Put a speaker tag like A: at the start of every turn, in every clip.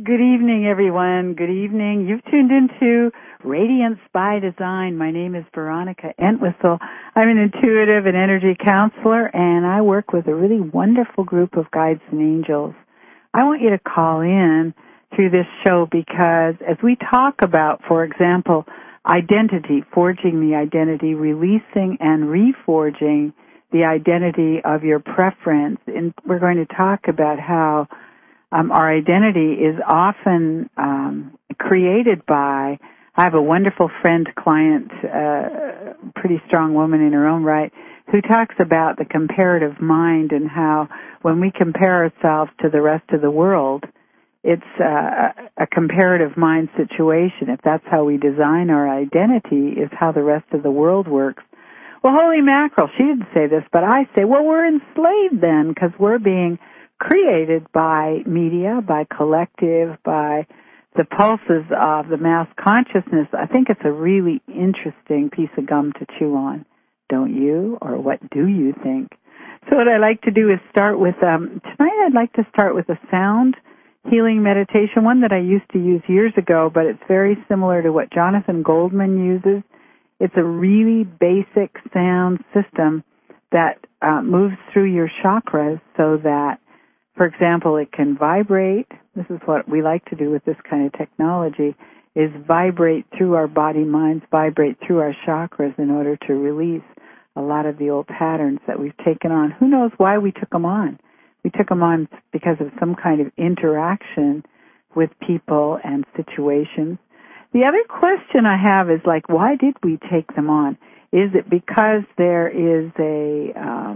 A: Good evening, everyone. Good evening. You've tuned into Radiance by Design. My name is Veronica Entwistle. I'm an intuitive and energy counselor, and I work with a really wonderful group of guides and angels. I want you to call in through this show because as we talk about, for example, identity, forging the identity, releasing and reforging the identity of your preference, and we're going to talk about how our identity is often created by, I have a wonderful friend, client, pretty strong woman in her own right, who talks about the comparative mind and how when we compare ourselves to the rest of the world, it's a comparative mind situation. If that's how we design our identity, is how the rest of the world works. Well, holy mackerel, she didn't say this, but I say, well, we're enslaved then because we're being created by media, by collective, by the pulses of the mass consciousness. I think it's a really interesting piece of gum to chew on. Don't you? Or what do you think? So what I like to do is start with, tonight I'd like to start with a sound healing meditation, one that I used to use years ago, but it's very similar to what Jonathan Goldman uses. It's a really basic sound system that moves through your chakras so that, for example, it can vibrate. This is what we like to do with this kind of technology, is vibrate through our body, minds, vibrate through our chakras in order to release a lot of the old patterns that we've taken on. Who knows why we took them on? We took them on because of some kind of interaction with people and situations. The other question I have is like, why did we take them on? Is it because there is a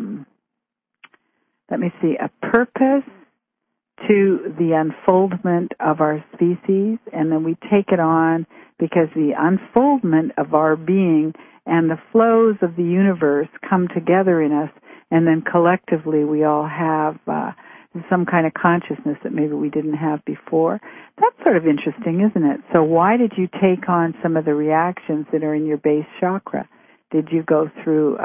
A: purpose to the unfoldment of our species, and then we take it on because the unfoldment of our being and the flows of the universe come together in us, and then collectively we all have some kind of consciousness that maybe we didn't have before. That's sort of interesting, isn't it? So why did you take on some of the reactions that are in your base chakra? Did you go through,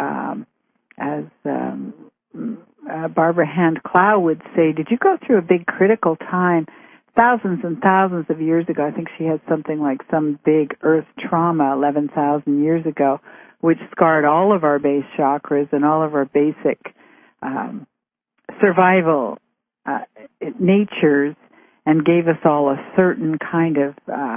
A: Barbara Hand-Clow would say, did you go through a big critical time thousands and thousands of years ago? I think she had something like some big earth trauma 11,000 years ago, which scarred all of our base chakras and all of our basic survival natures and gave us all a certain kind of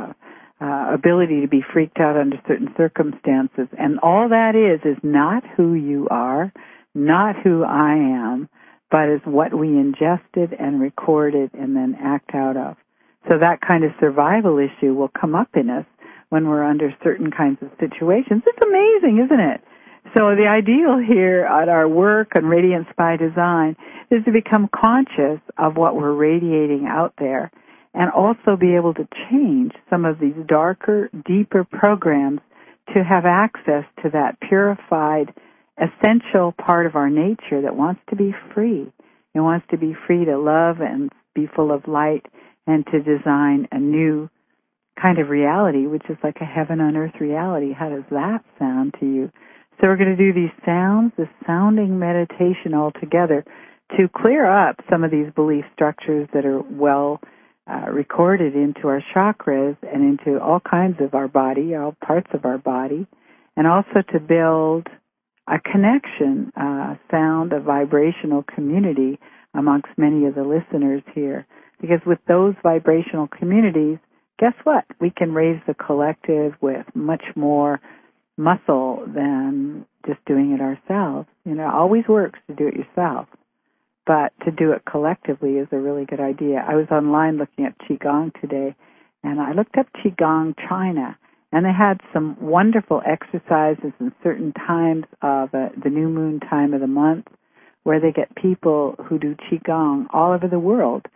A: ability to be freaked out under certain circumstances. And all that is not who you are, not who I am, but is what we ingested and recorded and then act out of. So that kind of survival issue will come up in us when we're under certain kinds of situations. It's amazing, isn't it? So the ideal here at our work on Radiance by Design is to become conscious of what we're radiating out there and also be able to change some of these darker, deeper programs to have access to that purified, essential part of our nature that wants to be free. It wants to be free to love and be full of light and to design a new kind of reality, which is like a heaven on earth reality. How does that sound to you? So we're going to do these sounds, this sounding meditation all together to clear up some of these belief structures that are well recorded into our chakras and into all kinds of our body, all parts of our body, and also to build a connection, sound, a vibrational community amongst many of the listeners here. Because with those vibrational communities, guess what? We can raise the collective with much more muscle than just doing it ourselves. You know, it always works to do it yourself, but to do it collectively is a really good idea. I was online looking at Qigong today, and I looked up Qigong China, and they had some wonderful exercises in certain times of the new moon time of the month where they get people who do Qigong all over the world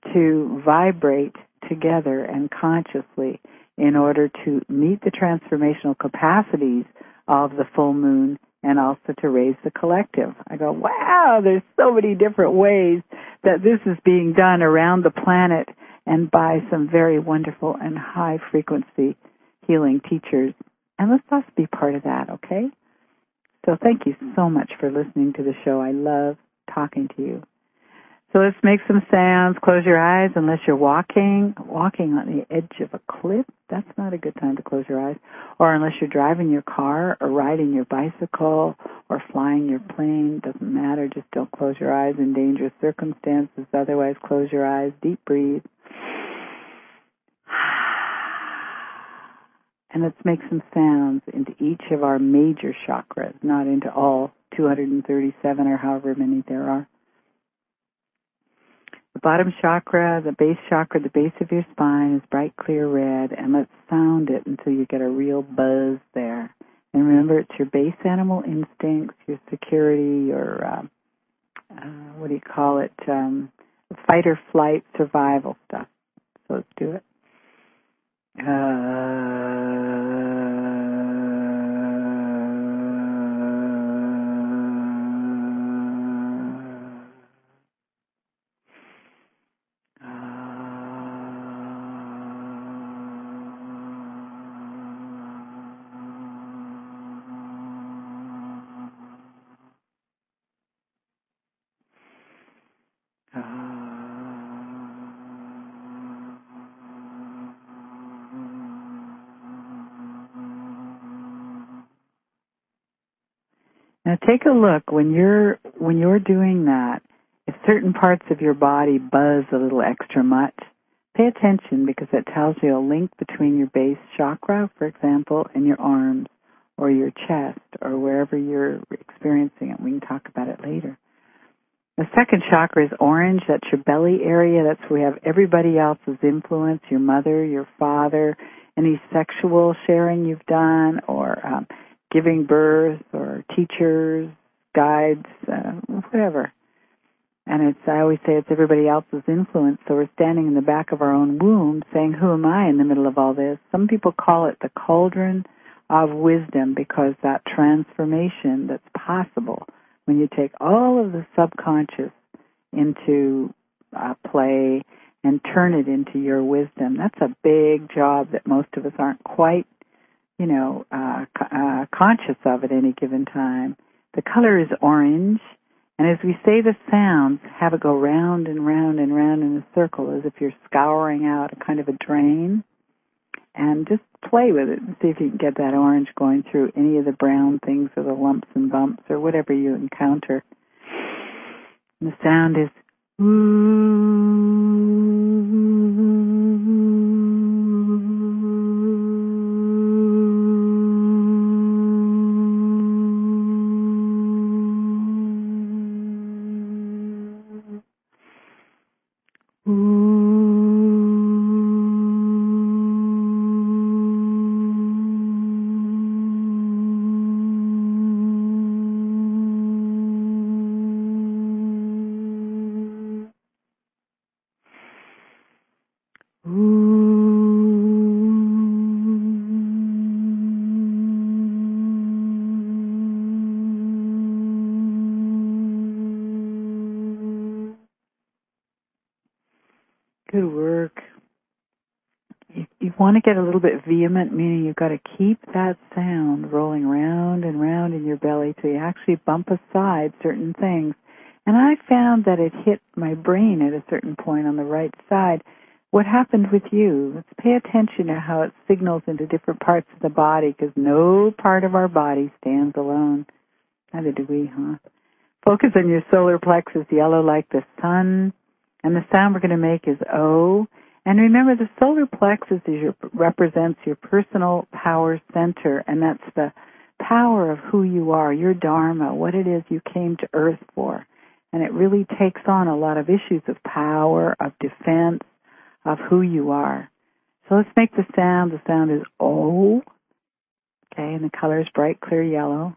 A: to vibrate together and consciously in order to meet the transformational capacities of the full moon and also to raise the collective. I go, wow, there's so many different ways that this is being done around the planet and by some very wonderful and high-frequency healing teachers. And let's us be part of that, okay? So thank you so much for listening to the show. I love talking to you. So let's make some sounds. Close your eyes unless you're walking on the edge of a cliff. That's not a good time to close your eyes. Or unless you're driving your car or riding your bicycle or flying your plane. Doesn't matter. Just don't close your eyes in dangerous circumstances. Otherwise, close your eyes. Deep breathe. And let's make some sounds into each of our major chakras, not into all 237 or however many there are. The bottom chakra, the base of your spine is bright, clear red, and let's sound it until you get a real buzz there. And remember, it's your base animal instincts, your security, your, fight or flight survival stuff. So let's do it. Now take a look when you're doing that. If certain parts of your body buzz a little extra much, pay attention because it tells you a link between your base chakra, for example, and your arms or your chest or wherever you're experiencing it. We can talk about it later. The second chakra is orange. That's your belly area. That's where we have everybody else's influence, your mother, your father, any sexual sharing you've done or giving birth or teachers, guides, whatever. And I always say it's everybody else's influence. So we're standing in the back of our own womb saying, who am I in the middle of all this? Some people call it the cauldron of wisdom because that transformation that's possible when you take all of the subconscious into play and turn it into your wisdom. That's a big job that most of us aren't quite conscious of at any given time. The color is orange, and as we say the sounds, have it go round and round and round in a circle as if you're scouring out a kind of a drain, and just play with it and see if you can get that orange going through any of the brown things or the lumps and bumps or whatever you encounter. And the sound is good work. You want to get a little bit vehement, meaning you've got to keep that sound rolling round and round in your belly till you actually bump aside certain things. And I found that it hit my brain at a certain point on the right side. What happened with you? Let's pay attention to how it signals into different parts of the body because no part of our body stands alone. Neither do we, huh? Focus on your solar plexus, yellow like the sun. And the sound we're going to make is O. And remember, the solar plexus represents your personal power center, and that's the power of who you are, your dharma, what it is you came to earth for. And it really takes on a lot of issues of power, of defense, of who you are. So let's make the sound. The sound is O. Okay, and the color is bright, clear yellow.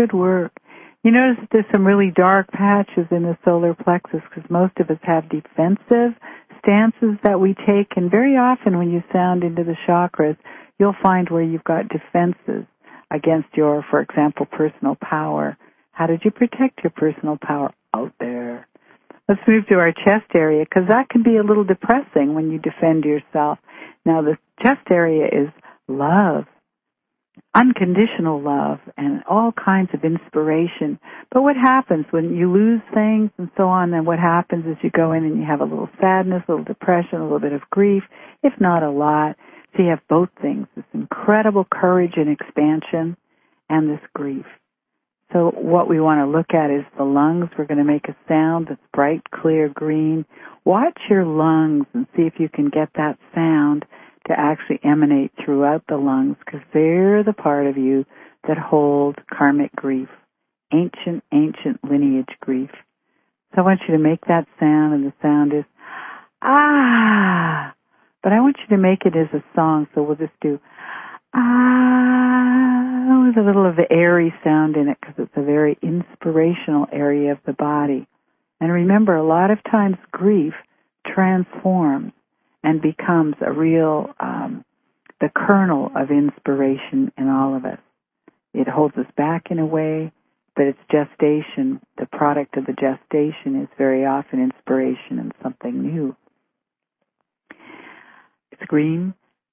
A: good work. You notice that there's some really dark patches in the solar plexus because most of us have defensive stances that we take, and very often when you sound into the chakras, you'll find where you've got defenses against your, for example, personal power. How did you protect your personal power? Out there. Let's move to our chest area, because that can be a little depressing when you defend yourself. Now, the chest area is love, unconditional love, and all kinds of inspiration. But what happens when you lose things and so on, then what happens is you go in and you have a little sadness, a little depression, a little bit of grief, if not a lot. So you have both things, this incredible courage and expansion and this grief. So what we want to look at is the lungs. We're going to make a sound that's bright, clear, green. Watch your lungs and see if you can get that sound to actually emanate throughout the lungs, because they're the part of you that hold karmic grief, ancient lineage grief. So I want you to make that sound, and the sound is, ah. But I want you to make it as a song, so we'll just do, ah, with a little of the airy sound in it, because it's a very inspirational area of the body. And remember, a lot of times grief transforms and becomes a real, the kernel of inspiration in all of us. It holds us back in a way, but it's gestation. The product of the gestation is very often inspiration and something new. It's green.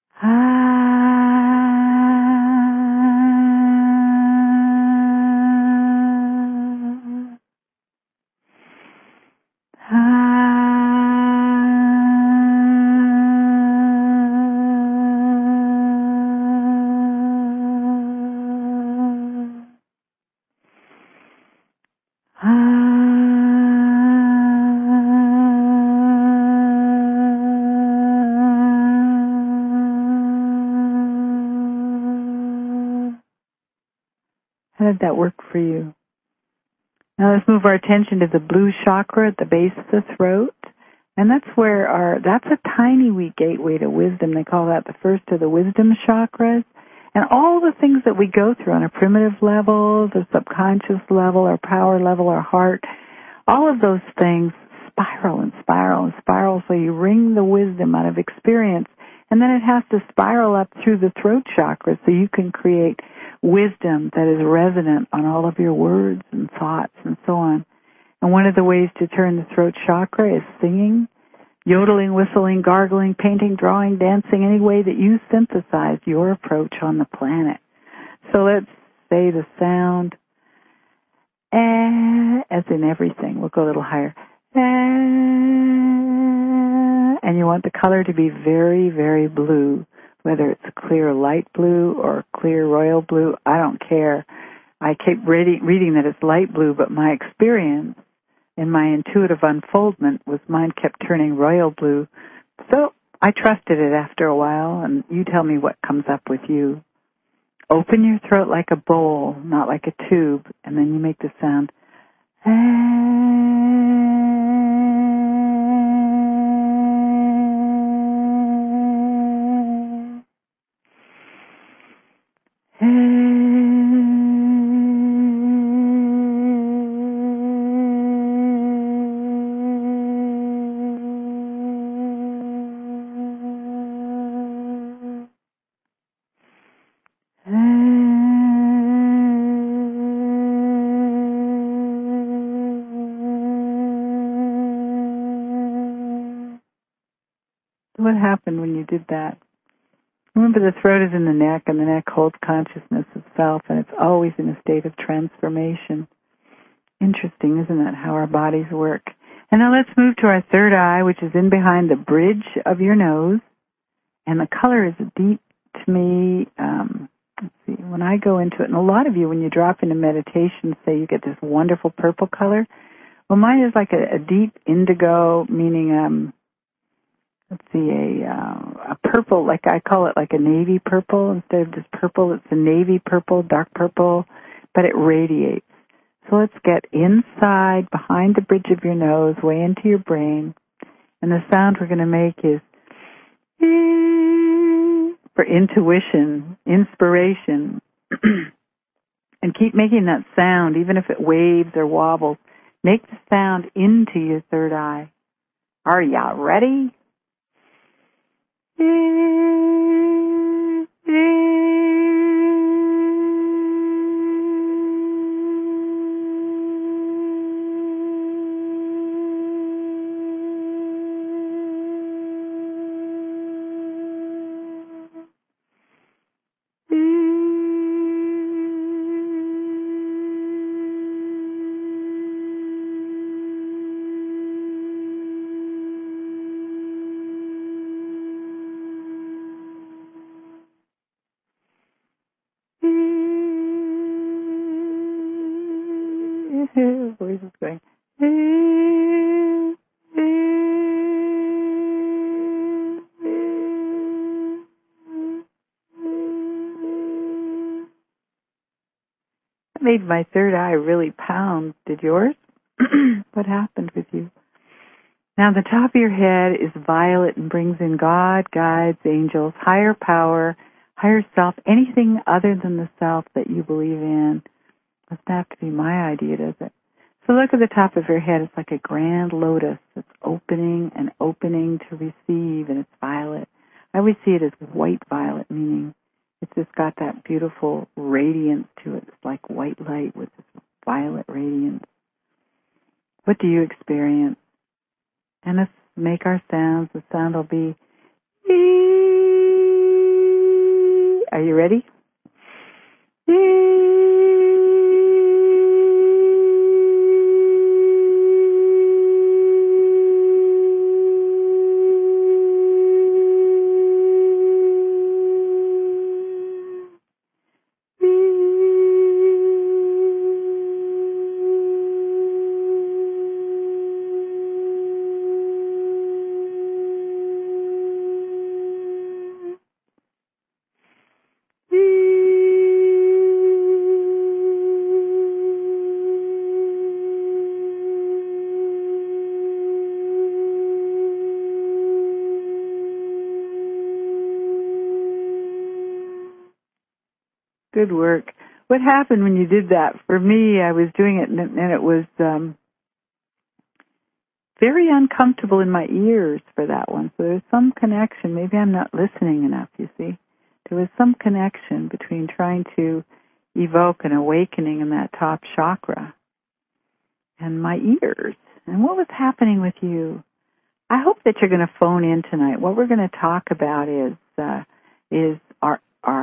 A: How did that work for you? Now let's move our attention to the blue chakra at the base of the throat. And that's where that's a tiny wee gateway to wisdom. They call that the first of the wisdom chakras. And all the things that we go through on a primitive level, the subconscious level, our power level, our heart, all of those things spiral and spiral and spiral. So you wring the wisdom out of experience. And then it has to spiral up through the throat chakra so you can create wisdom that is resonant on all of your words and thoughts and so on. And one of the ways to turn the throat chakra is singing, yodeling, whistling, gargling, painting, drawing, dancing, any way that you synthesize your approach on the planet. So let's say the sound, as in everything. We'll go a little higher. And you want the color to be very, very blue. Whether it's clear light blue or clear royal blue, I don't care. I keep reading that it's light blue, but my experience in my intuitive unfoldment was mine kept turning royal blue. So I trusted it after a while, and you tell me what comes up with you. Open your throat like a bowl, not like a tube, and then you make the sound. What happened when you did that? Remember, the throat is in the neck, and the neck holds consciousness of self, and it's always in a state of transformation. Interesting, isn't it, how our bodies work? And now let's move to our third eye, which is in behind the bridge of your nose. And the color is deep to me. Let's see, when I go into it, and a lot of you, when you drop into meditation, say you get this wonderful purple color. Well, mine is like a deep indigo, meaning, a purple, like I call it like a navy purple. Instead of just purple, it's a navy purple, dark purple, but it radiates. So let's get inside, behind the bridge of your nose, way into your brain. And the sound we're going to make is for intuition, inspiration. And keep making that sound, even if it waves or wobbles. Make the sound into your third eye. Are ya ready? Voice is going. That made my third eye really pound. Did yours? What happened with you? Now the top of your head is violet and brings in God, guides, angels, higher power, higher self, anything other than the self that you believe in. Doesn't have to be my idea, does it? So look at the top of your head. It's like a grand lotus that's opening and opening to receive, and it's violet. I always see it as white violet, meaning it's just got that beautiful radiance to it. It's like white light with this violet radiance. What do you experience? And let's make our sounds. The sound will be ee. Are you ready? Good work. What happened when you did that? For me, I was doing it, and it was very uncomfortable in my ears for that one. So there's some connection. Maybe I'm not listening enough, you see. There was some connection between trying to evoke an awakening in that top chakra and my ears. And what was happening with you? I hope that you're going to phone in tonight. What we're going to talk about is our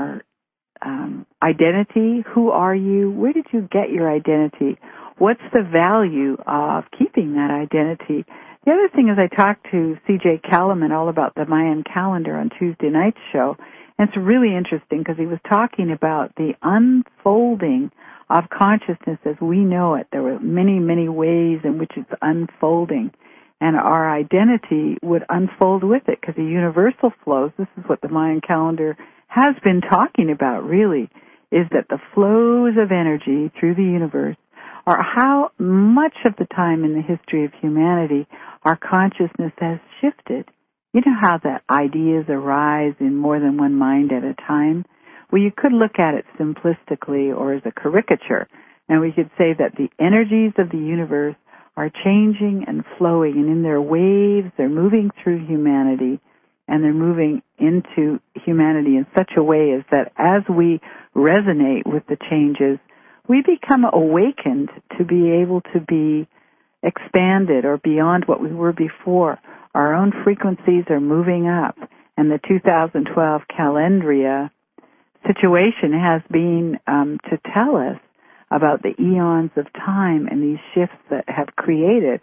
A: identity. Who are you? Where did you get your identity? What's the value of keeping that identity? The other thing is I talked to C.J. Kellerman all about the Mayan calendar on Tuesday night's show, and it's really interesting because he was talking about the unfolding of consciousness as we know it. There were many, many ways in which it's unfolding, and our identity would unfold with it because the universal flows, this is what the Mayan calendar has been talking about really, is that the flows of energy through the universe are how much of the time in the history of humanity our consciousness has shifted. You know how that ideas arise in more than one mind at a time? Well, you could look at it simplistically or as a caricature, and we could say that the energies of the universe are changing and flowing, and in their waves, they're moving through humanity, and they're moving into humanity in such a way as that as we resonate with the changes, we become awakened to be able to be expanded or beyond what we were before. Our own frequencies are moving up, and the 2012 Calendria situation has been to tell us about the eons of time and these shifts that have created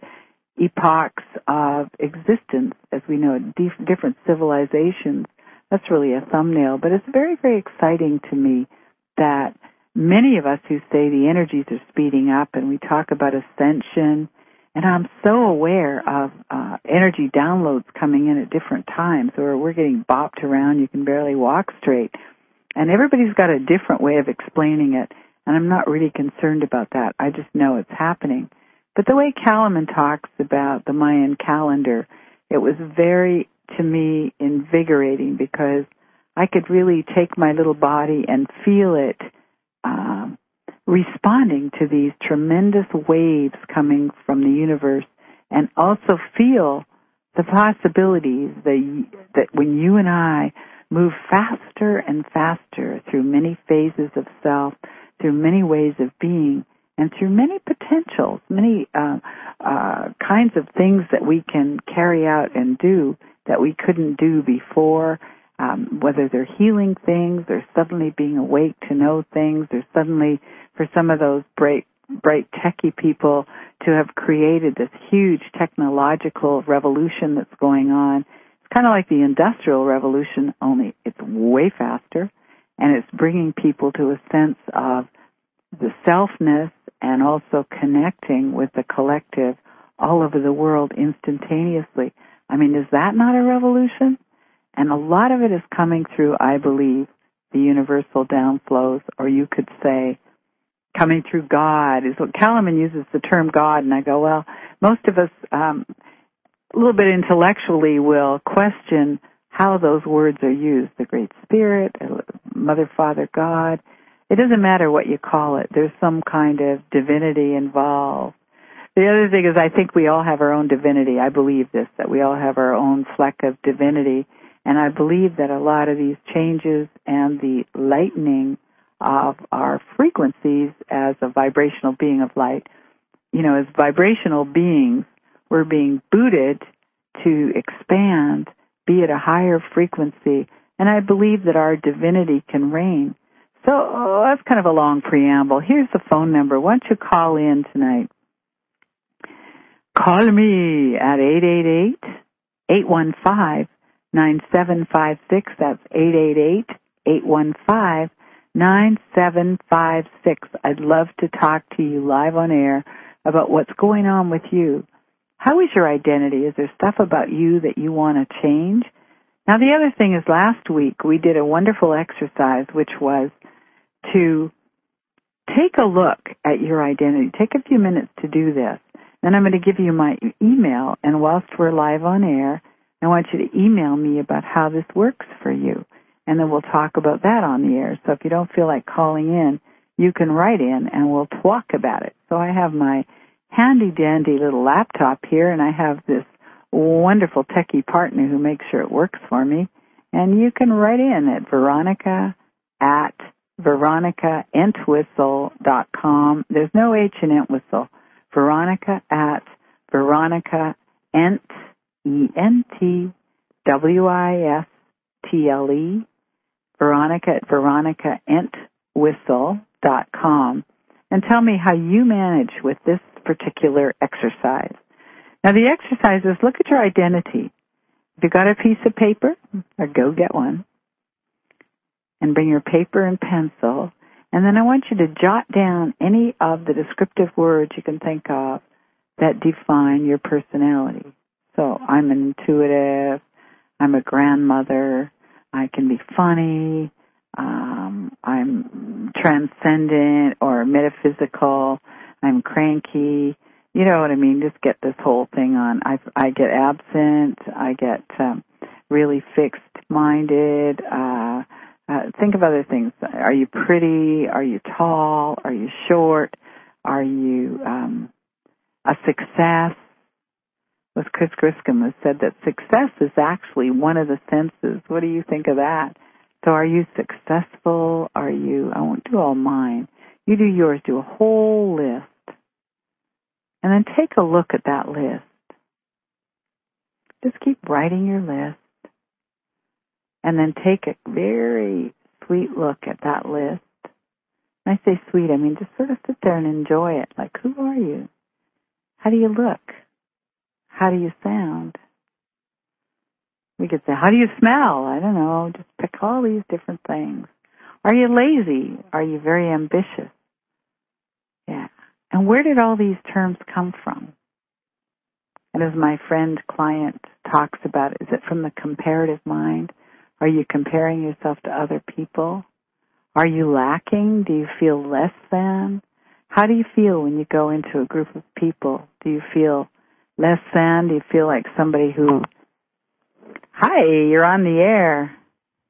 A: epochs of existence, as we know it, different civilizations. That's really a thumbnail, but it's very, very exciting to me that many of us who say the energies are speeding up and we talk about ascension, and I'm so aware of energy downloads coming in at different times where we're getting bopped around, you can barely walk straight, and everybody's got a different way of explaining it, and I'm not really concerned about that. I just know it's happening. But the way Kellerman talks about the Mayan calendar, it was very, to me, invigorating because I could really take my little body and feel it responding to these tremendous waves coming from the universe, and also feel the possibilities that when you and I move faster and faster through many phases of self, through many ways of being, and through many potentials, many kinds of things that we can carry out and do that we couldn't do before, whether they're healing things or suddenly being awake to know things, or suddenly for some of those bright techie people to have created this huge technological revolution that's going on. It's kind of like the Industrial Revolution, only it's way faster, and it's bringing people to a sense of the selfness and also connecting with the collective all over the world instantaneously. I mean, is that not a revolution? And a lot of it is coming through, I believe, the universal downflows, or you could say coming through God. Is what Kalaman uses the term God, and I go, well, most of us a little bit intellectually will question how those words are used. The Great Spirit, Mother, Father, God. It doesn't matter what you call it. There's some kind of divinity involved. The other thing is I think we all have our own divinity. I believe this, that we all have our own fleck of divinity. And I believe that a lot of these changes and the lightening of our frequencies as a vibrational being of light, as vibrational beings, we're being booted to expand, be at a higher frequency. And I believe that our divinity can reign. So that's kind of a long preamble. Here's the phone number. Why don't you call in tonight? Call me at 888-815-9756. That's 888-815-9756. I'd love to talk to you live on air about what's going on with you. How is your identity? Is there stuff about you that you want to change? Now, the other thing is last week we did a wonderful exercise, which was to take a look at your identity. Take a few minutes to do this. Then I'm going to give you my email, and whilst we're live on air, I want you to email me about how this works for you, and then we'll talk about that on the air. So if you don't feel like calling in, you can write in, and we'll talk about it. So I have my handy-dandy little laptop here, and I have this wonderful techie partner who makes sure it works for me, and you can write in at veronicaentwistle.com. There's no H in Entwistle. Veronica at Veronica Ent, ENTWISTLE, Veronica at veronicaentwistle.com, and tell me how you manage with this particular exercise. Now, the exercise is look at your identity. If you've got a piece of paper, or go get one, and bring your paper and pencil, and then I want you to jot down any of the descriptive words you can think of that define your personality. So I'm intuitive, I'm a grandmother, I can be funny, I'm transcendent or metaphysical, I'm cranky. You know what I mean? Just get this whole thing on. I get absent, I get really fixed-minded, think of other things. Are you pretty? Are you tall? Are you short? Are you a success? With Chris Griscom has said that success is actually one of the senses. What do you think of that? So are you successful? I won't do all mine. You do yours. Do a whole list. And then take a look at that list. Just keep writing your list. And then take a very sweet look at that list. When I say sweet, I mean just sort of sit there and enjoy it. Like, who are you? How do you look? How do you sound? We could say, how do you smell? I don't know. Just pick all these different things. Are you lazy? Are you very ambitious? Yeah. And where did all these terms come from? And as my friend client talks about, is it from the comparative mind? Are you comparing yourself to other people? Are you lacking? Do you feel less than? How do you feel when you go into a group of people? Do you feel less than? Do you feel like somebody who... Hi, you're on the air.
B: Hey,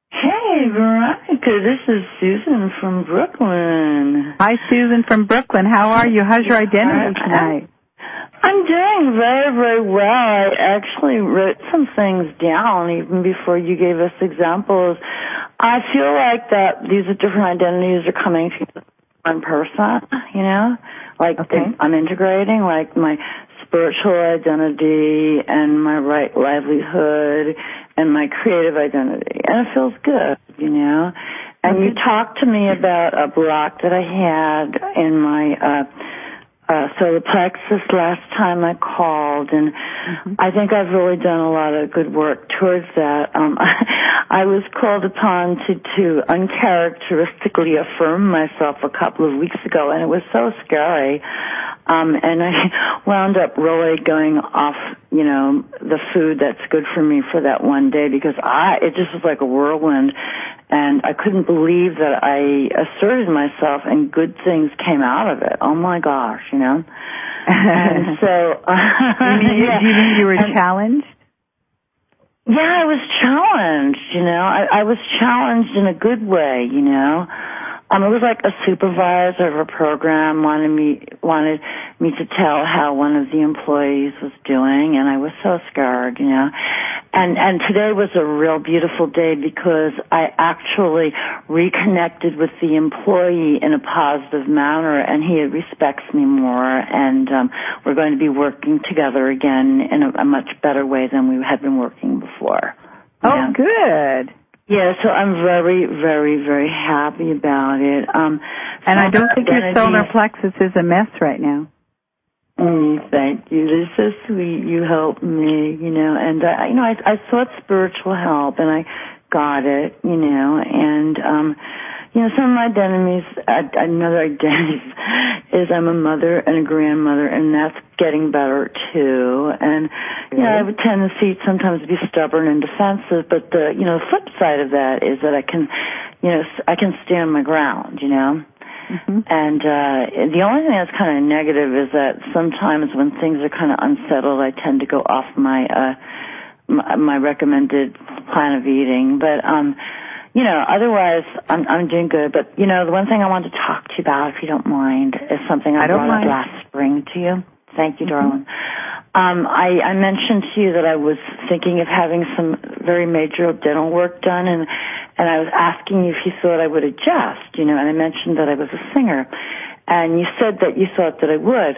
B: Hey, Veronica, this is Susan from Brooklyn.
A: Hi, Susan from Brooklyn. How are you? How's your identity tonight?
B: I'm doing very, very well. I actually wrote some things down even before you gave us examples. I feel like that these different identities are coming to one person, you know? Like I'm integrating, like my spiritual identity and my right livelihood and my creative identity. And it feels good, you know? And you talked to me about a block that I had in my solar plexus last time I called, and I think I've really done a lot of good work towards that. I was called upon to uncharacteristically affirm myself a couple of weeks ago, and it was so scary. And I wound up really going off, you know, the food that's good for me for that one day because it just was like a whirlwind. And I couldn't believe that I asserted myself and good things came out of it. Oh my gosh, you know. And so,
A: do you mean you were challenged?
B: Yeah, I was challenged, you know. I was challenged in a good way, you know. It was like a supervisor of a program wanted me to tell how one of the employees was doing, and I was so scared, you know. And today was a real beautiful day because I actually reconnected with the employee in a positive manner, and he respects me more, and we're going to be working together again in a much better way than we had been working before.
A: Oh, yeah. Good.
B: Yeah, so I'm very, very, very happy about it.
A: And I don't think your solar plexus is a mess right now.
B: Thank you. This is so sweet. You helped me, you know, and I sought spiritual help and I got it, you know, and you know, some of my identities, another identity is I'm a mother and a grandmother, and that's getting better too. And you know, I have a tendency sometimes to be stubborn and defensive, but the flip side of that is that I can stand my ground, you know. And the only thing that's kind of negative is that sometimes when things are kind of unsettled, I tend to go off my recommended plan of eating. But you know, otherwise I'm doing good. But you know, the one thing I want to talk to you about, if you don't mind, is something I brought up last spring to you. Thank you, darling. I mentioned to you that I was thinking of having some very major dental work done, and I was asking you if you thought I would adjust, you know, and I mentioned that I was a singer, and you said that you thought that I would.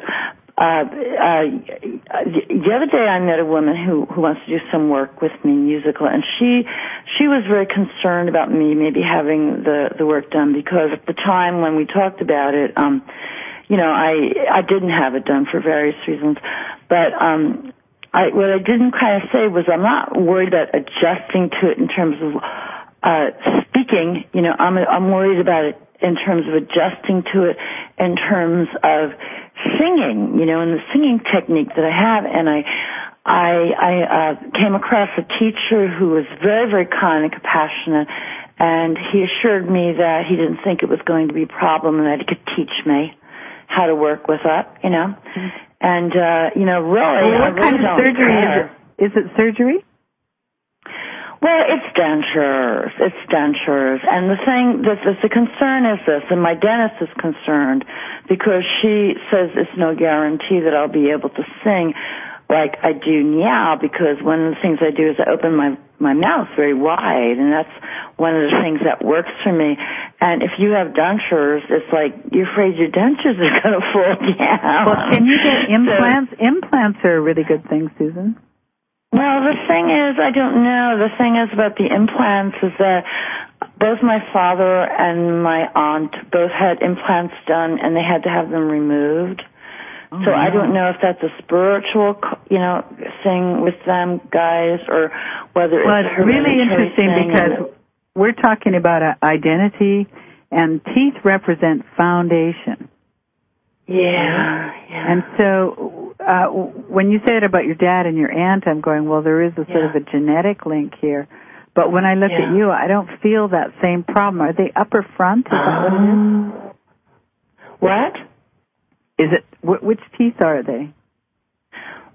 B: The other day I met a woman who wants to do some work with me, musical, and she was very concerned about me maybe having the work done because at the time when we talked about it, you know, I didn't have it done for various reasons, but what I didn't kind of say was I'm not worried about adjusting to it in terms of speaking. You know, I'm worried about it in terms of adjusting to it in terms of singing. You know, and the singing technique that I have, and I came across a teacher who was very, very kind and compassionate, and he assured me that he didn't think it was going to be a problem and that he could teach me how to work with it, you know. And, you know, really,
A: what kind of surgery is it surgery?
B: Well, it's dentures. And the concern is this, and my dentist is concerned because she says it's no guarantee that I'll be able to sing like I do now, because one of the things I do is I open my mouth very wide, and that's one of the things that works for me. And if you have dentures, it's like you're afraid your dentures are going to fall down.
A: Well, can you get implants? Implants are a really good thing, Susan.
B: Well, the thing is, I don't know. The thing is about the implants is that both my father and my aunt both had implants done, and they had to have them removed. Oh, so I don't know if that's a spiritual, you know, thing with them guys, or whether it's
A: really interesting because we're talking about identity, and teeth represent foundation.
B: Yeah.
A: And so when you say it about your dad and your aunt, I'm going, well, there is a sort of a genetic link here. But when I look at you, I don't feel that same problem. Are they upper front? Is that what it is?
B: What?
A: Is it? Which teeth are they?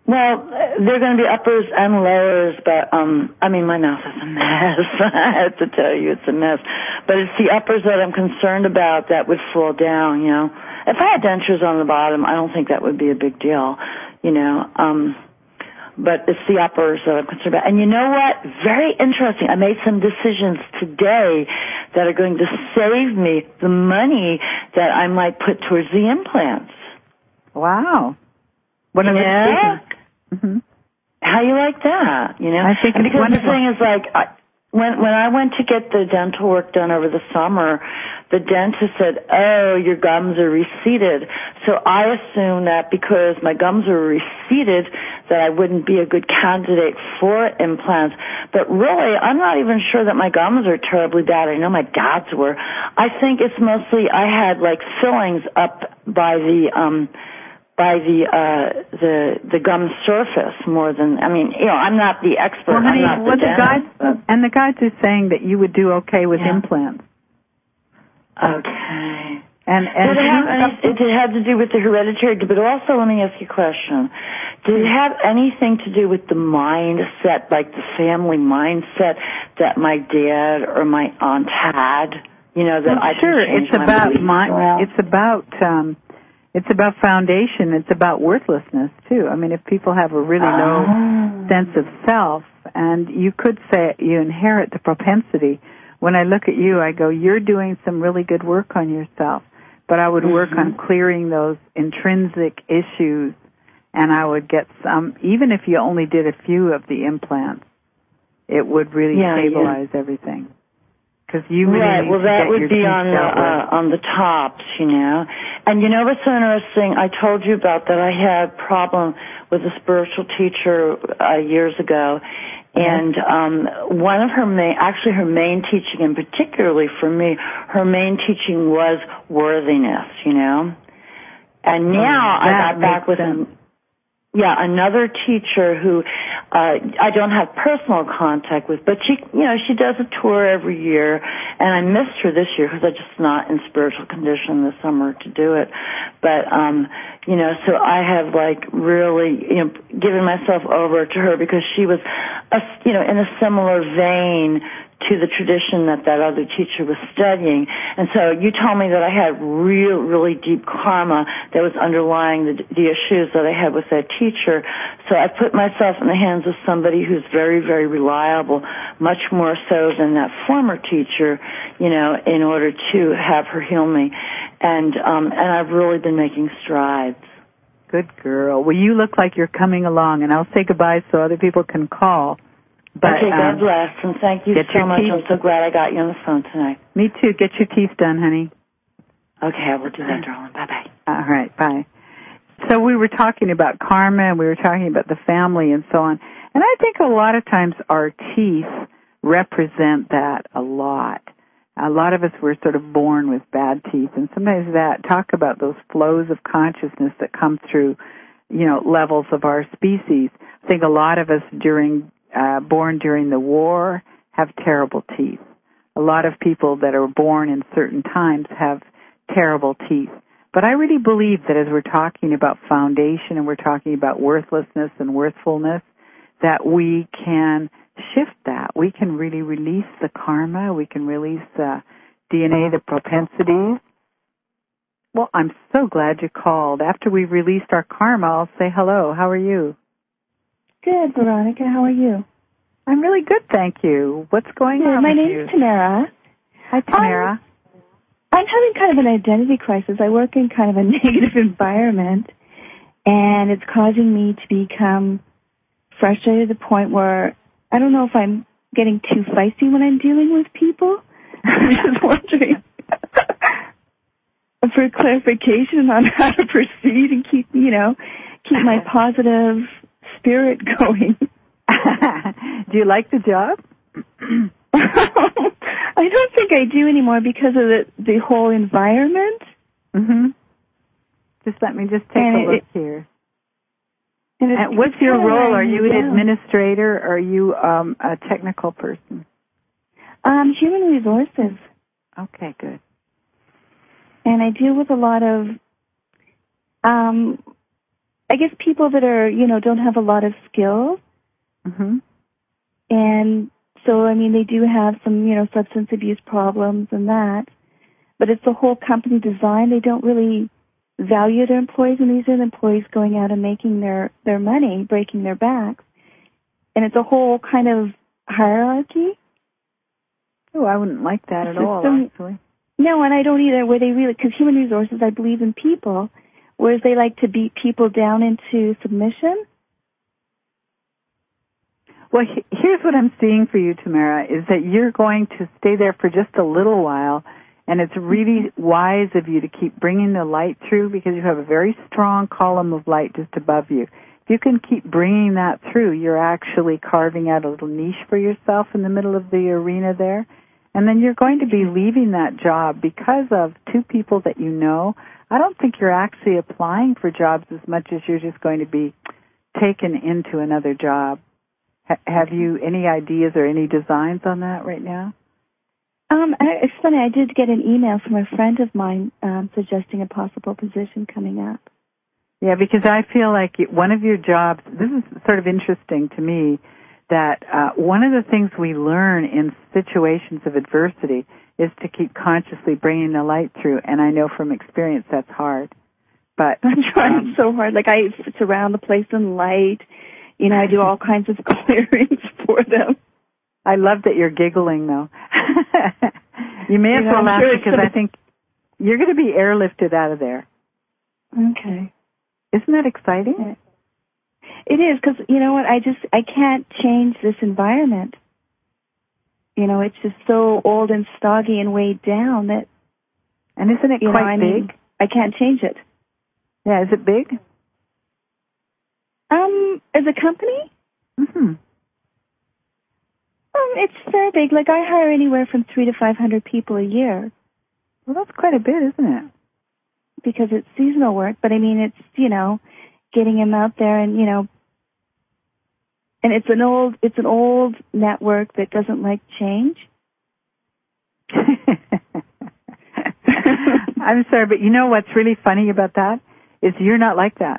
B: Well, they're going to be uppers and lowers, but, I mean, my mouth is a mess. I have to tell you, it's a mess. But it's the uppers that I'm concerned about that would fall down, you know. If I had dentures on the bottom, I don't think that would be a big deal, you know. But it's the uppers that I'm concerned about. And you know what? Very interesting. I made some decisions today that are going to save me the money that I might put towards the implants.
A: Wow. What are the decisions? Mm-hmm.
B: How you like that? You know,
A: I think it's
B: because
A: wonderful.
B: the thing is, like, when I went to get the dental work done over the summer, the dentist said, "Oh, your gums are receded." So I assumed that because my gums are receded, that I wouldn't be a good candidate for implants. But really, I'm not even sure that my gums are terribly bad. I know my dad's were. I think it's mostly I had like fillings up by the gum surface more than, I mean, you know, I'm not the expert.
A: Well, honey,
B: I'm not the dentist.
A: the guides are saying that you would do okay with implants.
B: Okay.
A: And
B: did it have to do with the hereditary? But also, let me ask you a question. Did it have anything to do with the mindset, like the family mindset that my dad or my aunt had? You know, that I
A: sure.
B: It's
A: about foundation. It's about worthlessness too. I mean, if people have a really low sense of self, and you could say you inherit the propensity. When I look at you, I go, you're doing some really good work on yourself. But I would work on clearing those intrinsic issues, and I would get some, even if you only did a few of the implants, it would really stabilize everything. Because you really need to
B: that
A: get
B: would
A: your
B: be
A: teeth
B: on the tops, you know. And you know what's so interesting? I told you about that I had a problem with a spiritual teacher years ago. And one of her main teaching, and particularly for me, her main teaching was worthiness, you know. And now I got back with another teacher who I don't have personal contact with, but she does a tour every year, and I missed her this year because I'm just not in spiritual condition this summer to do it. But so I have like really given myself over to her because she was in a similar vein to the tradition that other teacher was studying. And so you told me that I had really deep karma that was underlying the issues that I had with that teacher. So I put myself in the hands of somebody who's very, very reliable, much more so than that former teacher, in order to have her heal me. And I've really been making strides.
A: Good girl. Well, you look like you're coming along, and I'll say goodbye so other people can call. But,
B: okay, God bless, and thank you so much. I'm so glad I got you on the phone tonight.
A: Me too. Get your teeth done, honey.
B: Okay, I will do that, darling. Bye-bye.
A: All right, bye. So we were talking about karma, and we were talking about the family and so on. And I think a lot of times our teeth represent that a lot. A lot of us were sort of born with bad teeth, and sometimes talk about those flows of consciousness that come through, levels of our species. I think a lot of us born during the war have terrible teeth. A lot of people that are born in certain times have terrible teeth. But I really believe that as we're talking about foundation and we're talking about worthlessness and worthfulness, that we can shift that. We can really release the karma. We can release the DNA, the propensities. Well, I'm so glad you called. After we've released our karma, I'll say hello. How are you?
C: Good, Veronica. How are you?
A: I'm really good, thank you. What's going on
C: my
A: with
C: name's
A: you?
C: Tamara.
A: Hi, Tamara.
C: I'm having kind of an identity crisis. I work in kind of a negative environment, and it's causing me to become frustrated to the point where I don't know if I'm getting too feisty when I'm dealing with people. I'm just wondering for clarification on how to proceed and keep my positive spirit going.
A: Do you like the job?
C: I don't think I do anymore because of the whole environment.
A: Mm-hmm. Just let me take a look here. And what's your role? Are you an administrator or are you a technical person?
C: Human resources.
A: Okay, good.
C: And I deal with a lot of I guess people that are, don't have a lot of skill.
A: Mm-hmm.
C: And so, they do have some, substance abuse problems and that. But it's the whole company design. They don't really value their employees, and these are the employees going out and making their money, breaking their backs. And it's a whole kind of hierarchy.
A: Oh, I wouldn't like that at all, actually.
C: No, and I don't either, where they really, because human resources, I believe in people, whereas they like to beat people down into submission.
A: Well, here's what I'm seeing for you, Tamara, is that you're going to stay there for just a little while, and it's really wise of you to keep bringing the light through because you have a very strong column of light just above you. If you can keep bringing that through, you're actually carving out a little niche for yourself in the middle of the arena there. And then you're going to be leaving that job because of two people that you know. I don't think you're actually applying for jobs as much as you're just going to be taken into another job. Have you any ideas or any designs on that right now?
C: It's funny. I did get an email from a friend of mine suggesting a possible position coming up.
A: Yeah, because I feel like one of your jobs, this is sort of interesting to me, that one of the things we learn in situations of adversity is to keep consciously bringing the light through, and I know from experience that's hard. But
C: I'm trying so hard. Like, I surround the place in light. I do all kinds of clearings for them.
A: I love that you're giggling, though. You may as well laugh because I think you're going to be airlifted out of there.
C: Okay.
A: Isn't that exciting?
C: It is, because, you know what, I can't change this environment. It's just so old and stodgy and weighed down that...
A: And isn't it quite big?
C: I can't change it.
A: Yeah, is it big?
C: As a company?
A: Mm-hmm.
C: It's very big. Like, I hire anywhere from 300 to 500 people a year.
A: Well, that's quite a bit, isn't it?
C: Because it's seasonal work, but it's, getting them out there and, and it's an old network that doesn't like change.
A: I'm sorry, but you know what's really funny about that is you're not like that.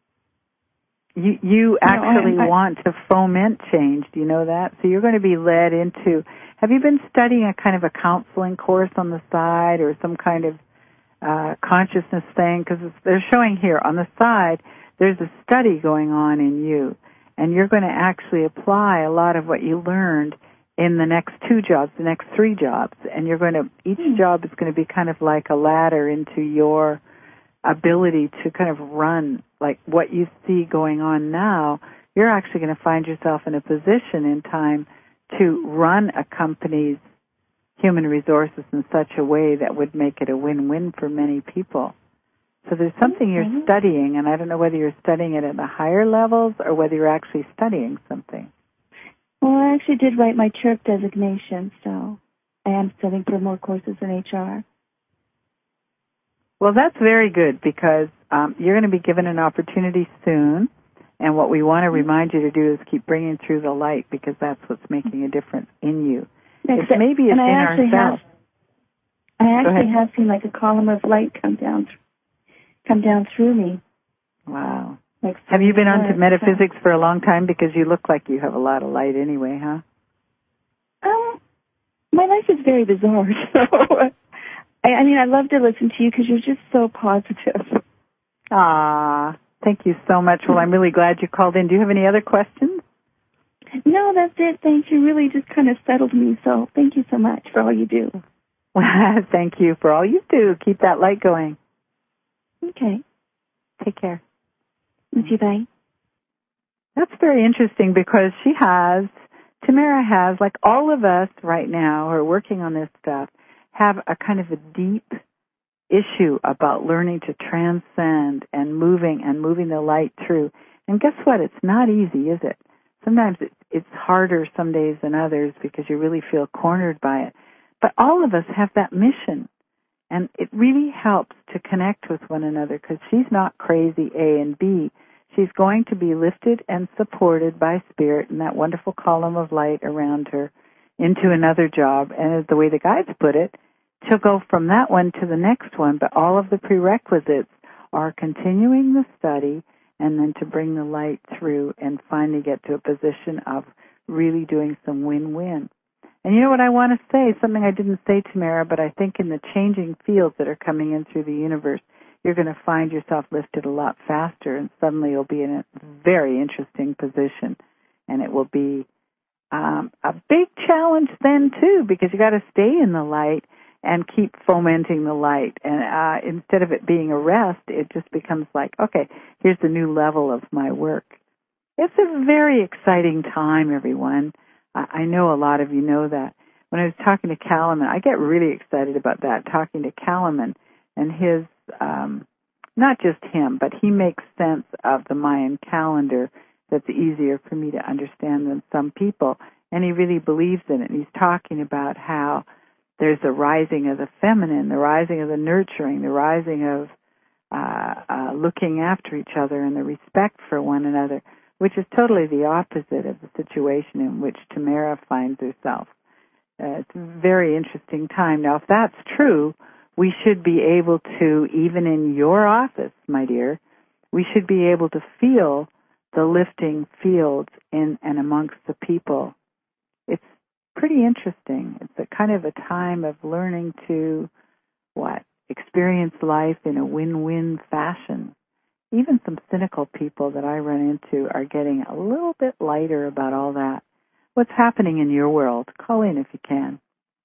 A: You actually want to foment change. Do you know that? So you're going to be led into, have you been studying a kind of a counseling course on the side or some kind of consciousness thing? Because they're showing here on the side, there's a study going on in you, and you're going to actually apply a lot of what you learned in the next 2 jobs, the next 3 jobs, and each job is going to be kind of like a ladder into your ability to kind of run, like what you see going on now. You're actually going to find yourself in a position in time to run a company's human resources in such a way that would make it a win-win for many people. So there's something you're studying, and I don't know whether you're studying it at the higher levels or whether you're actually studying something.
C: Well, I actually did write my CHIRP designation, so I am studying for more courses in HR.
A: Well, that's very good because you're going to be given an opportunity soon, and what we want to remind you to do is keep bringing through the light because that's what's making a difference in you. Maybe it's in ourselves.
C: I actually have seen like a column of light come down through me.
A: Wow. Have you been onto metaphysics for a long time? Because you look like you have a lot of light anyway, huh?
C: My life is very bizarre, so I love to listen to you because you're just so positive.
A: Ah, thank you so much. Well, I'm really glad you called in. Do you have any other questions?
C: No, that's it. Thank you. Really just kind of settled me, so thank you so much for all you do.
A: Thank you for all you do. Keep that light going.
C: Okay.
A: Take care.
C: Bye.
A: That's very interesting because Tamara has, like all of us right now who are working on this stuff, have a kind of a deep issue about learning to transcend and moving the light through. And guess what? It's not easy, is it? Sometimes it's harder some days than others because you really feel cornered by it. But all of us have that mission. And it really helps to connect with one another because she's not crazy A and B. She's going to be lifted and supported by Spirit and that wonderful column of light around her into another job. And as the way the guides put it, she'll go from that one to the next one. But all of the prerequisites are continuing the study and then to bring the light through and finally get to a position of really doing some win-win. And you know what I want to say, something I didn't say, Tamara, but I think in the changing fields that are coming in through the universe, you're going to find yourself lifted a lot faster, and suddenly you'll be in a very interesting position. And it will be a big challenge then, too, because you got to stay in the light and keep fomenting the light. And instead of it being a rest, it just becomes like, okay, here's the new level of my work. It's a very exciting time, everyone. I know a lot of you know that. When I was talking to Kalaman, I get really excited about that, talking to Kalaman and his, not just him, but he makes sense of the Mayan calendar that's easier for me to understand than some people. And he really believes in it. And he's talking about how there's the rising of the feminine, the rising of the nurturing, the rising of looking after each other and the respect for one another, which is totally the opposite of the situation in which Tamara finds herself. It's a very interesting time. Now, if that's true, we should be able to, even in your office, my dear, we should be able to feel the lifting fields in and amongst the people. It's pretty interesting. It's a kind of a time of learning to, experience life in a win-win fashion. Even some cynical people that I run into are getting a little bit lighter about all that. What's happening in your world? Call in if you can.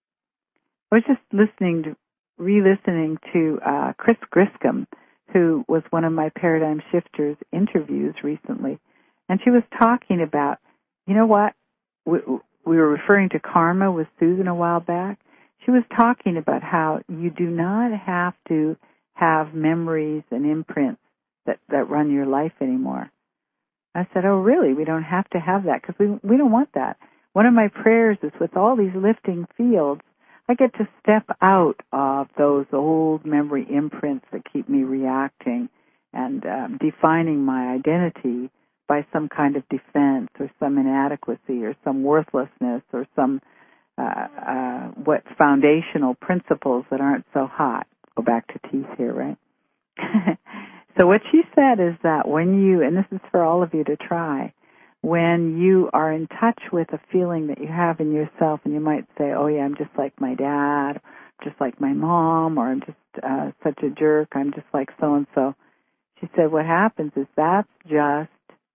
A: I was just re-listening to Chris Griscom, who was one of my Paradigm Shifters interviews recently, and she was talking about, you know what, we were referring to karma with Susan a while back. She was talking about how you do not have to have memories and imprints that run your life anymore. I said, oh, really? We don't have to have that because we don't want that. One of my prayers is with all these lifting fields, I get to step out of those old memory imprints that keep me reacting and defining my identity by some kind of defense or some inadequacy or some worthlessness or some foundational principles that aren't so hot. Go back to teeth here, right? So what she said is that when you, and this is for all of you to try, when you are in touch with a feeling that you have in yourself, and you might say, oh yeah, I'm just like my dad, just like my mom, or I'm just such a jerk, I'm just like so-and-so. She said what happens is that's just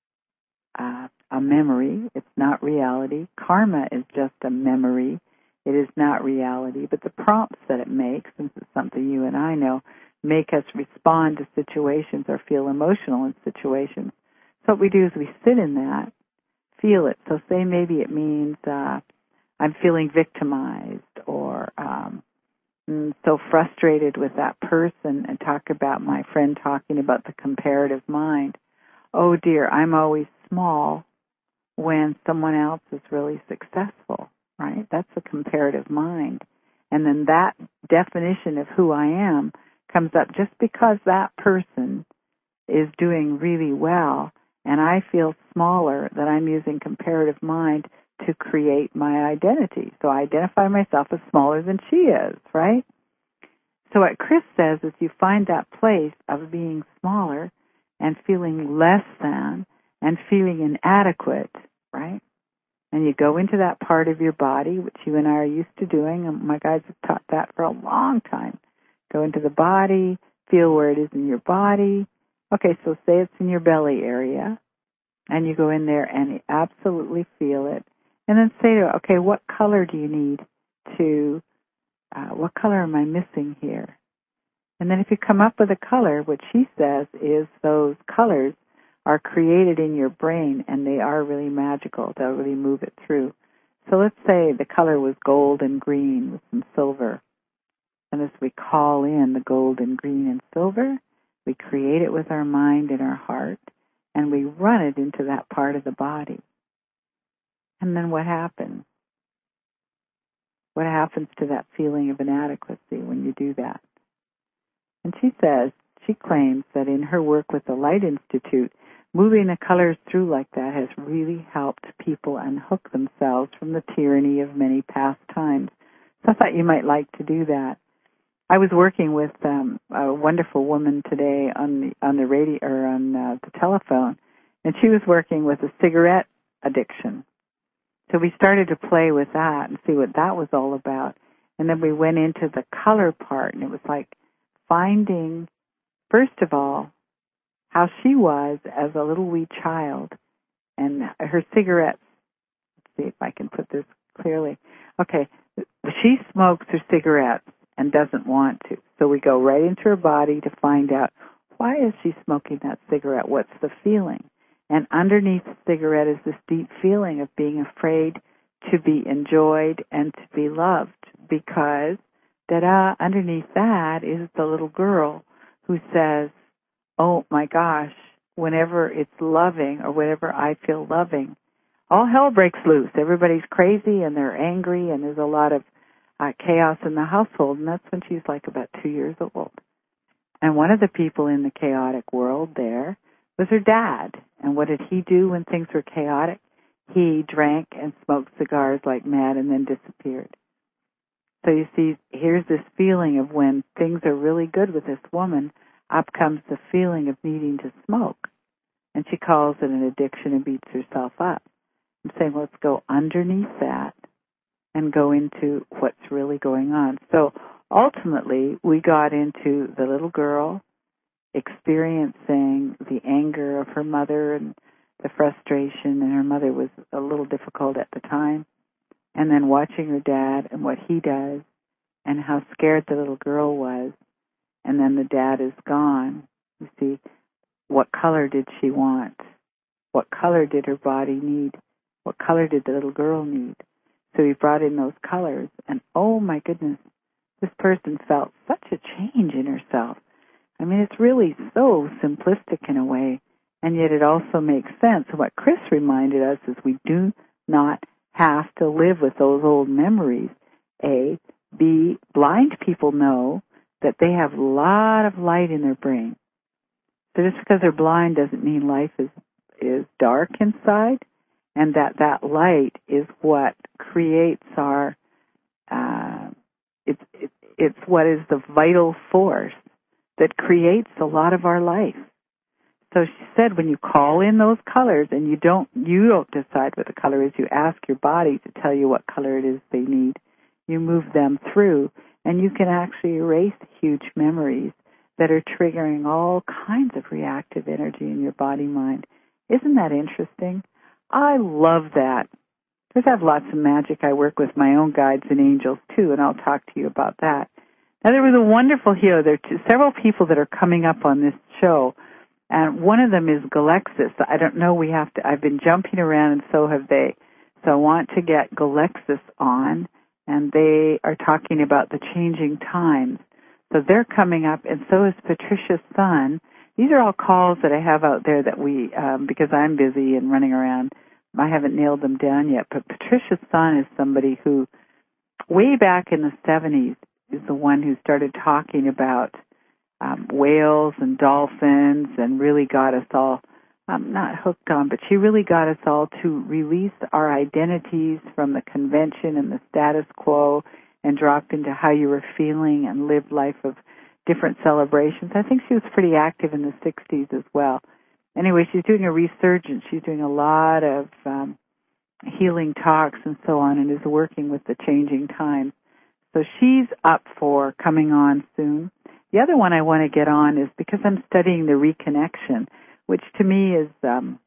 A: a memory. It's not reality. Karma is just a memory. It is not reality. But the prompts that it makes, and this is something you and I know, make us respond to situations or feel emotional in situations. So what we do is we sit in that, feel it. So say maybe it means I'm feeling victimized or so frustrated with that person, and talk about my friend talking about the comparative mind. Oh dear, I'm always small when someone else is really successful, right? That's the comparative mind. And then that definition of who I am comes up just because that person is doing really well and I feel smaller, that I'm using comparative mind to create my identity. So I identify myself as smaller than she is, right? So what Chris says is you find that place of being smaller and feeling less than and feeling inadequate, right? And you go into that part of your body, which you and I are used to doing, and my guides have taught that for a long time. Go into the body, feel where it is in your body. Okay, so say it's in your belly area, and you go in there and you absolutely feel it. And then say to it, okay, what color do you need to, what color am I missing here? And then if you come up with a color, what she says is those colors are created in your brain, and they are really magical. They'll really move it through. So let's say the color was gold and green with some silver. And as we call in the gold and green and silver, we create it with our mind and our heart, and we run it into that part of the body. And then what happens? What happens to that feeling of inadequacy when you do that? And she says, she claims that in her work with the Light Institute, moving the colors through like that has really helped people unhook themselves from the tyranny of many past times. So I thought you might like to do that. I was working with a wonderful woman today on the radio or on the telephone, and she was working with a cigarette addiction. So we started to play with that and see what that was all about. And then we went into the color part, and it was like finding, first of all, how she was as a little wee child and her cigarettes. Let's see if I can put this clearly. Okay, she smokes her cigarettes and doesn't want to. So we go right into her body to find out, why is she smoking that cigarette? What's the feeling? And underneath the cigarette is this deep feeling of being afraid to be enjoyed and to be loved, because underneath that is the little girl who says, oh my gosh, whenever it's loving or whenever I feel loving, all hell breaks loose. Everybody's crazy and they're angry and there's a lot of chaos in the household. And that's when she's like about 2 years old. And one of the people in the chaotic world there was her dad. And what did he do when things were chaotic? He drank and smoked cigars like mad and then disappeared. So you see, here's this feeling of when things are really good with this woman, up comes the feeling of needing to smoke. And she calls it an addiction and beats herself up. I'm saying, let's go underneath that and go into what's really going on. So ultimately, we got into the little girl experiencing the anger of her mother and the frustration, and her mother was a little difficult at the time, and then watching her dad and what he does and how scared the little girl was, and then the dad is gone. You see, what color did she want? What color did her body need? What color did the little girl need? So we brought in those colors, and oh my goodness, this person felt such a change in herself. I mean, it's really so simplistic in a way, and yet it also makes sense. And what Chris reminded us is we do not have to live with those old memories. A. B. Blind people know that they have a lot of light in their brain. So just because they're blind doesn't mean life is dark inside, and that light is what creates our, it's what is the vital force that creates a lot of our life. So she said when you call in those colors and you don't decide what the color is, you ask your body to tell you what color it is they need. You move them through, and you can actually erase huge memories that are triggering all kinds of reactive energy in your body-mind. Isn't that interesting? I love that. Because I have lots of magic. I work with my own guides and angels, too, and I'll talk to you about that. Now, there was a wonderful here. There are several people that are coming up on this show, and one of them is Galexis. I don't know, I've been jumping around, and so have they. So I want to get Galexis on, and they are talking about the changing times. So they're coming up, and so is Patricia's son. These are all calls that I have out there that we, because I'm busy and running around, I haven't nailed them down yet. But Patricia's son is somebody who, way back in the 70s, is the one who started talking about whales and dolphins and really got us all, not hooked on, but she really got us all to release our identities from the convention and the status quo and drop into how you were feeling and live life of different celebrations. I think she was pretty active in the 60s as well. Anyway, she's doing a resurgence. She's doing a lot of healing talks and so on, and is working with the changing times. So she's up for coming on soon. The other one I want to get on is because I'm studying the reconnection, which to me is,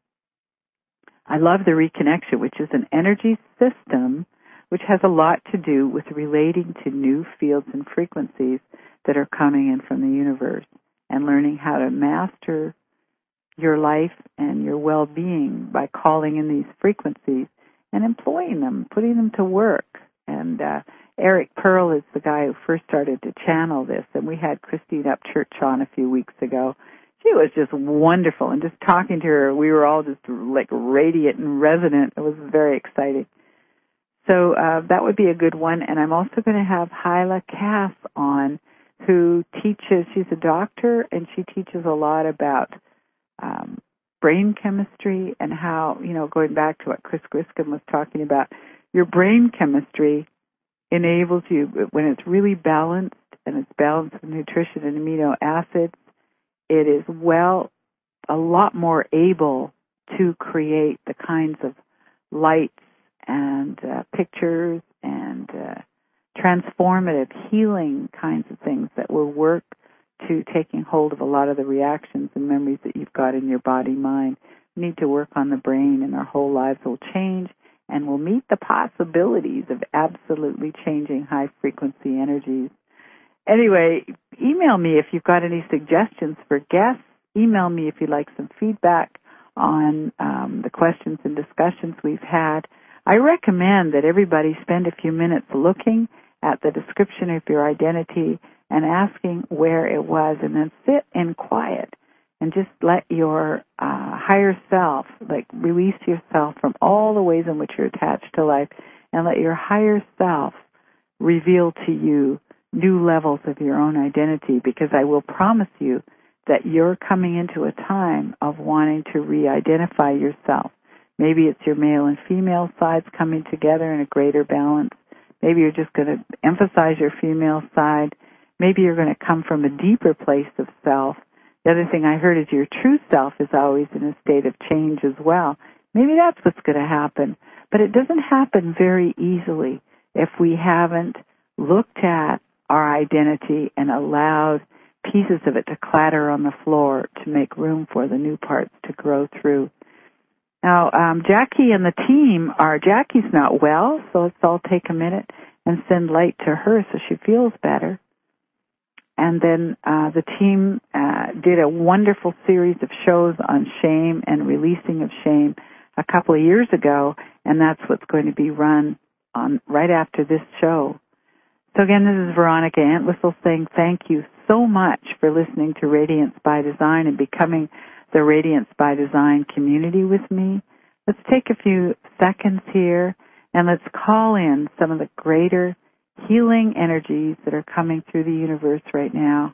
A: I love the reconnection, which is an energy system which has a lot to do with relating to new fields and frequencies that are coming in from the universe and learning how to master your life and your well-being by calling in these frequencies and employing them, putting them to work. And Eric Pearl is the guy who first started to channel this, and we had Christine Upchurch on a few weeks ago. She was just wonderful, and just talking to her, we were all just like radiant and resonant. It was very exciting. So that would be a good one. And I'm also going to have Hyla Cass on, who teaches, she's a doctor, and she teaches a lot about brain chemistry and how, going back to what Chris Griscom was talking about, your brain chemistry enables you, when it's really balanced and it's balanced with nutrition and amino acids, it is a lot more able to create the kinds of lights and pictures and transformative healing kinds of things that will work to taking hold of a lot of the reactions and memories that you've got in your body mind. We need to work on the brain, and our whole lives will change, and we'll meet the possibilities of absolutely changing high-frequency energies. Anyway, email me if you've got any suggestions for guests. Email me if you'd like some feedback on the questions and discussions we've had. I recommend that everybody spend a few minutes looking at the description of your identity and asking where it was, and then sit in quiet and just let your higher self, release yourself from all the ways in which you're attached to life, and let your higher self reveal to you new levels of your own identity, because I will promise you that you're coming into a time of wanting to re-identify yourself. Maybe it's your male and female sides coming together in a greater balance. Maybe you're just going to emphasize your female side. Maybe you're going to come from a deeper place of self. The other thing I heard is your true self is always in a state of change as well. Maybe that's what's going to happen. But it doesn't happen very easily if we haven't looked at our identity and allowed pieces of it to clatter on the floor to make room for the new parts to grow through. Now, Jackie and the team Jackie's not well, so let's all take a minute and send light to her so she feels better. And then the team did a wonderful series of shows on shame and releasing of shame a couple of years ago, and that's what's going to be run on right after this show. So again, this is Veronica Entwistle saying thank you so much for listening to Radiance by Design and becoming the Radiance by Design community with me. Let's take a few seconds here and let's call in some of the greater healing energies that are coming through the universe right now.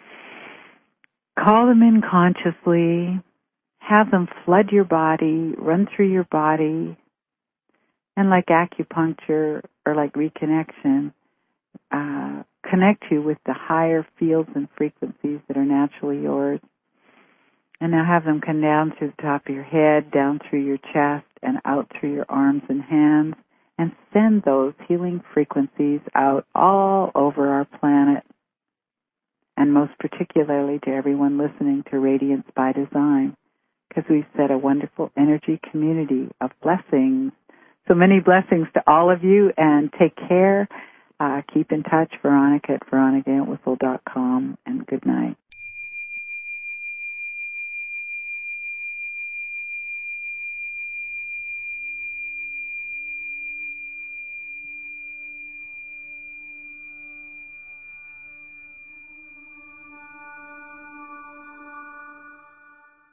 A: Call them in consciously. Have them flood your body, run through your body, and like acupuncture or like reconnection, connect you with the higher fields and frequencies that are naturally yours. And now have them come down through the top of your head, down through your chest, and out through your arms and hands, and send those healing frequencies out all over our planet, and most particularly to everyone listening to Radiance by Design, because we've set a wonderful energy community of blessings. So many blessings to all of you, and take care. Keep in touch, Veronica at veronicaentwistle.com, and good night.